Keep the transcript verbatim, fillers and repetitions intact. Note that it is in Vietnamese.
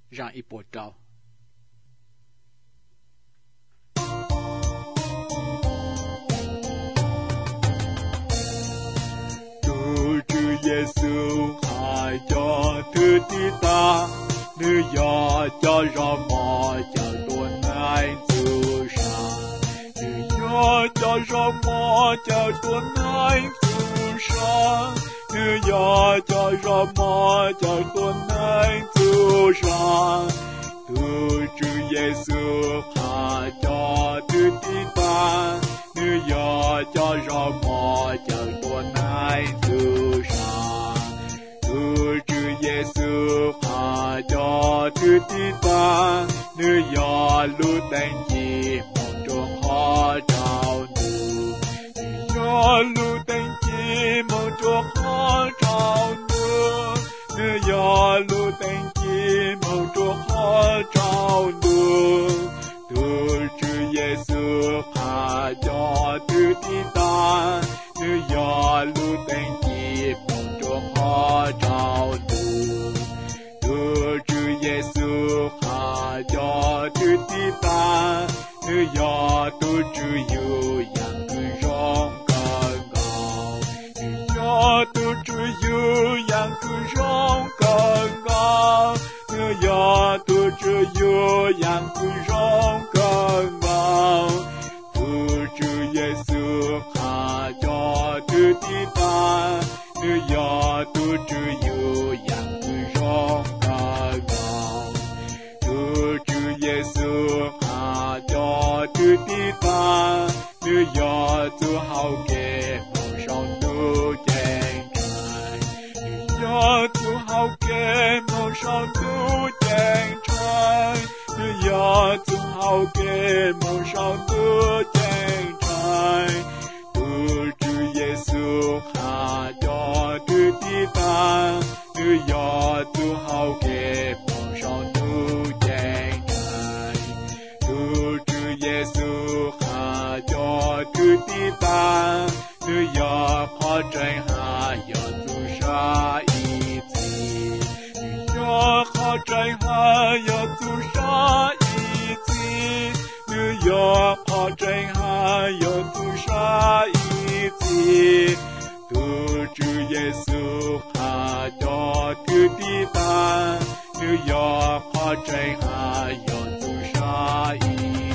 rằng ít bộ trâu. Tu chư Giêsu hãy cho thứ tí ta, nữ do cho rõ mò cho tuần ai tu sa, nữ do cho rõ mò cho tuần ai tu sa, nữ do cho rõ mò cho tuần ai tu sa. Tu chư Giêsu hãy cho thứ tí ta, nữ do cho rõ mò cho tuần ai tu sa. Tu chư Giêsu hãy cho thứ tí ta, nữ do lưu tên chi mong trong họ trao nữ, nữ do lưu tên chi mong trong họ trao nữ, nữ do lưu tên chi mong trong họ trao nữ. Tu chư Giêsu hãy cho thứ tí ta, nữ do lưu tên chi mong trong họ trao nữ. Tu chư Giêsu hãy cho thứ tí ta, nữ do tu chư yu yang cư rong cần ngào, nữ do tu chư yu yang cư rong cần ngào, nữ do tu chư yu yang cư rong cần ngào. Tu chư Giêsu hãy cho thứ tí ta, nữ do tu chư yu yang cư rong cần ngào. Tu chư Giêsu hãy cho thứ tí ta, nữ do tu hậu kế mong sao tu chàng trai, nữ do tu hậu kế mong sao tu chàng trai, nữ do tu hậu kế mong sao tu chàng trai. Tu chư Giêsu hãy cho thứ tí ta, nữ do tu hậu kế mong sao tu chàng trai. Tu chư Giêsu hãy cho thứ tí ta, nữ do khó tranh hạ do tu sa ý chí, nữ do khó tranh hạ do tu sa ý chí, nữ do khó tranh hạ do tu sa ý chí. Tu chư Giêsu hãy cho thứ tí ta, nữ do khó tranh hạ do tu sa ý